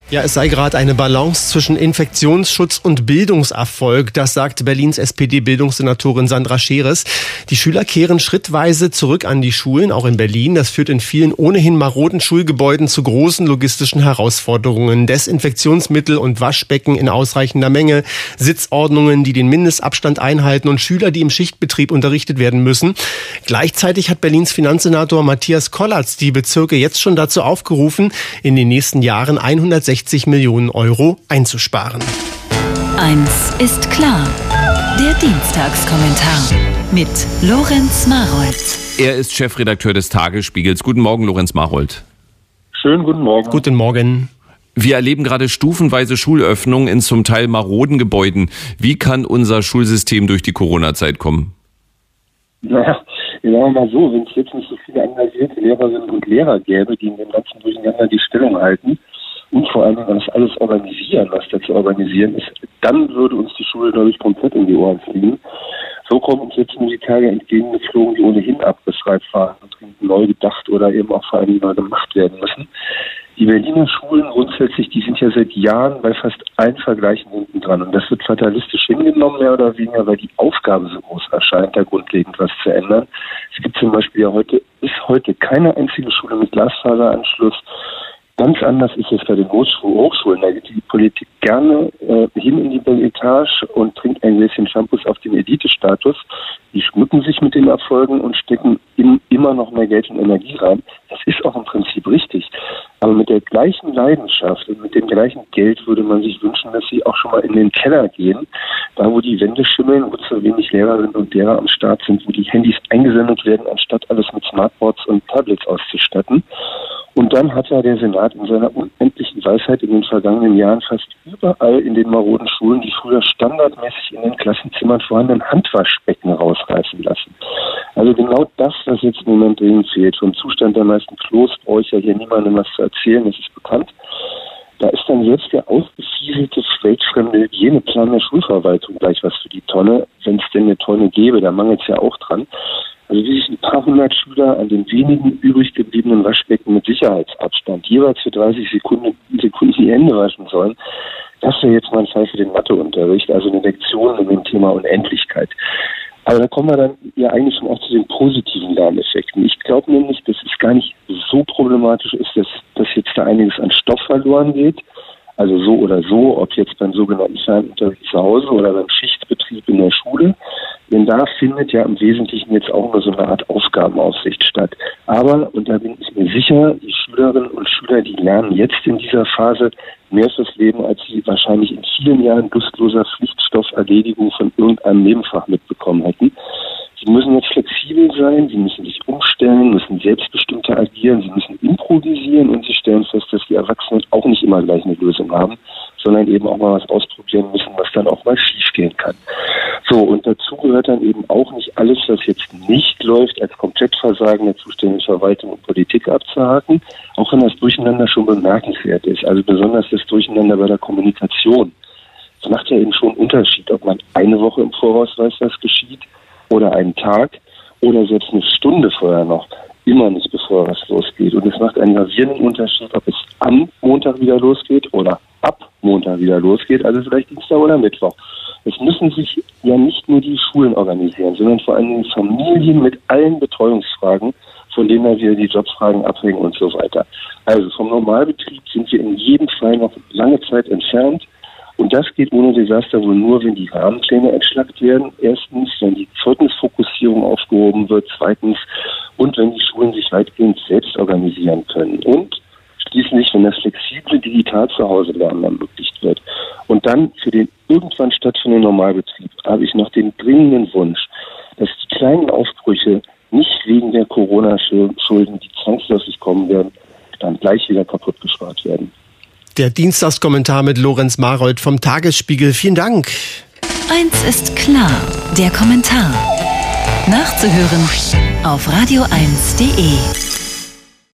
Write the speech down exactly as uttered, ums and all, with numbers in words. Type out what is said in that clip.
Ja, es sei gerade eine Balance zwischen Infektionsschutz und Bildungserfolg. Das sagt Berlins S P D-Bildungssenatorin Sandra Scheres. Die Schüler kehren schrittweise zurück an die Schulen, auch in Berlin. Das führt in vielen ohnehin maroden Schulgebäuden zu großen logistischen Herausforderungen. Desinfektionsmittel und Waschbecken in ausreichender Menge, Sitzordnungen, die den Mindestabstand einhalten und Schüler, die im Schichtbetrieb unterrichtet werden müssen. Gleichzeitig hat Berlins Finanzsenator Matthias Kollatz die Bezirke jetzt schon dazu aufgerufen, in den nächsten Jahren hundertsechzig Millionen Euro einzusparen. Eins ist klar. Der Dienstagskommentar mit Lorenz Marold. Er ist Chefredakteur des Tagesspiegels. Guten Morgen, Lorenz Marold. Schönen guten Morgen. Guten Morgen. Wir erleben gerade stufenweise Schulöffnungen in zum Teil maroden Gebäuden. Wie kann unser Schulsystem durch die Corona-Zeit kommen? Naja, sagen wir mal so, wenn es jetzt nicht so viele engagierte Lehrerinnen und Lehrer gäbe, die in dem ganzen Durcheinander die Stellung halten und vor allem das alles organisieren, was da zu organisieren ist, dann würde uns die Schule, glaube ich, komplett in die Ohren fliegen. So kommen uns jetzt nur die Tage entgegengeflogen, die ohnehin abrissreif waren und neu gedacht oder eben auch vor allem neu gemacht werden müssen. Die Berliner Schulen grundsätzlich, die sind ja seit Jahren bei fast allen Vergleichen hinten dran. Und das wird fatalistisch hingenommen, mehr oder weniger, weil die Aufgabe so groß erscheint, da grundlegend was zu ändern. Es gibt zum Beispiel ja heute, bis heute keine einzige Schule mit Glasfaseranschluss. Ganz anders ist es bei den Hochschulen. Da geht die Politik gerne äh, hin in die Beletage und trinkt ein Gläschen Shampoos auf den Elite-Status. Die schmücken sich mit den Erfolgen und stecken in, immer noch mehr Geld und Energie rein. Das ist auch im Prinzip richtig. Aber mit der gleichen Leidenschaft und mit dem gleichen Geld würde man sich wünschen, dass sie auch schon mal in den Keller gehen, da wo die Wände schimmeln, wo zu wenig Lehrerinnen und Lehrer am Start sind, wo die Handys eingesendet werden, anstatt alles mit Smartboards und Tablets auszustatten. Und dann hat ja der Senat in seiner unendlichen Weisheit in den vergangenen Jahren fast überall in den maroden Schulen die früher standardmäßig in den Klassenzimmern vorhandenen Handwaschbecken rausreißen lassen. Also genau das, was jetzt im Moment dringend fehlt. Vom Zustand der meisten Klos brauche ich ja hier niemandem was zu erzählen, das ist bekannt. Da ist dann selbst der ausgefieselte, weltfremde Hygieneplan der Schulverwaltung gleich was für die Tonne, wenn es denn eine Tonne gäbe, da mangelt es ja auch dran. Also wie sich ein paar hundert Schüler an den wenigen übrig gebliebenen Waschbecken mit Sicherheitsabstand jeweils für dreißig Sekunden, Sekunden die Hände waschen sollen, das wäre jetzt mal ein Fall für den Matheunterricht, also eine Lektion in dem Thema Unendlichkeit. Aber da kommen wir dann ja eigentlich schon auch zu den positiven Lerneffekten. Ich glaube nämlich, dass es gar nicht so problematisch ist, dass, dass jetzt da einiges an Stoff verloren geht. Also so oder so, ob jetzt beim sogenannten Fernunterricht zu Hause oder beim Schichtbetrieb in der Schule. Denn da findet ja im Wesentlichen jetzt auch nur so eine Art Aufgabenaufsicht statt. Aber, und da bin ich mir sicher, die Schülerinnen und Schüler, die lernen jetzt in dieser Phase mehr fürs Leben, als sie wahrscheinlich in vielen Jahren lustloser Pflichtstofferledigung von irgendeinem Nebenfach mitbekommen hätten. Sie müssen jetzt flexibel sein, sie müssen sich umstellen, müssen selbstbestimmter agieren, sie müssen improvisieren und sie stellen fest, dass die Erwachsenen auch nicht immer gleich eine Lösung haben, sondern eben auch mal was ausprobieren müssen, was dann auch mal schief gehen kann. So, und dazu gehört dann eben auch nicht alles, was jetzt nicht läuft, als Komplettversagen der zuständigen Verwaltung und Politik abzuhaken, auch wenn das Durcheinander schon bemerkenswert ist, also besonders das Durcheinander bei der Kommunikation. Es macht ja eben schon einen Unterschied, ob man eine Woche im Voraus weiß, was geschieht, oder einen Tag oder selbst eine Stunde vorher noch, immer nicht bevor was losgeht. Und es macht einen gravierenden Unterschied, ob es am Montag wieder losgeht oder ab Montag wieder losgeht, also vielleicht Dienstag oder Mittwoch. Es müssen sich ja nicht nur die Schulen organisieren, sondern vor allem die Familien mit allen Betreuungsfragen, von denen dann wieder die Jobfragen abhängen und so weiter. Also vom Normalbetrieb sind wir in jedem Fall noch lange Zeit entfernt. Und das geht ohne Desaster wohl nur, wenn die Rahmenpläne entschlackt werden. Erstens, wenn die Zeugnisfokussierung aufgehoben wird. Zweitens, und wenn die Schulen sich weitgehend selbst organisieren können. Und schließlich, wenn das flexible digital zu Hause lernen ermöglicht wird. Und dann für den irgendwann stattfindenden Normalbetrieb habe ich noch den dringenden Wunsch, dass die kleinen Aufbrüche nicht wegen der Corona-Schulden, die zwangsläufig kommen werden, dann gleich wieder kaputtgespart werden. Der Dienstagskommentar mit Lorenz Marold vom Tagesspiegel. Vielen Dank. Eins ist klar, der Kommentar. Nachzuhören auf radio eins punkt de.